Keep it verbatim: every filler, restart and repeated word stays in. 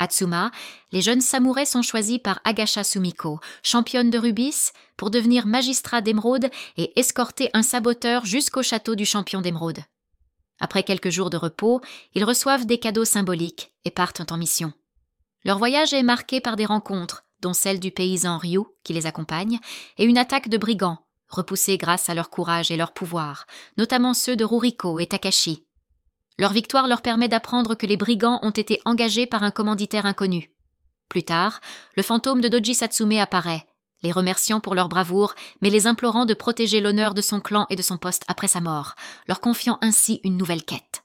Atsuma, les jeunes samouraïs sont choisis par Agasha Sumiko, championne de Rubis, pour devenir magistrat d'émeraude et escorter un saboteur jusqu'au château du champion d'émeraude. Après quelques jours de repos, ils reçoivent des cadeaux symboliques et partent en mission. Leur voyage est marqué par des rencontres, dont celle du paysan Ryu, qui les accompagne, et une attaque de brigands, repoussés grâce à leur courage et leur pouvoir, notamment ceux de Ruriko et Takashi. Leur victoire leur permet d'apprendre que les brigands ont été engagés par un commanditaire inconnu. Plus tard, le fantôme de Doji Satsume apparaît, les remerciant pour leur bravoure, mais les implorant de protéger l'honneur de son clan et de son poste après sa mort, leur confiant ainsi une nouvelle quête.